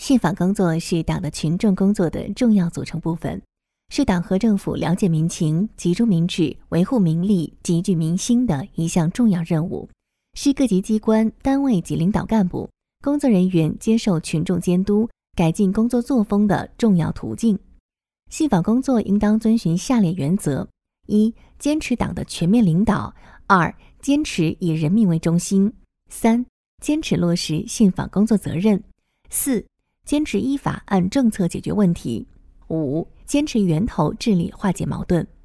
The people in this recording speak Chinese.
信访工作是党的群众工作的重要组成部分，是党和政府了解民情、集中民智、维护民利、集聚民心的一项重要任务，是各级机关、单位及领导干部、工作人员接受群众监督、改进工作作风的重要途径。信访工作应当遵循下列原则：一、坚持党的全面领导；二、坚持以人民为中心；三、坚持落实信访工作责任；四、坚持依法按政策解决问题；五、坚持源头治理化解矛盾。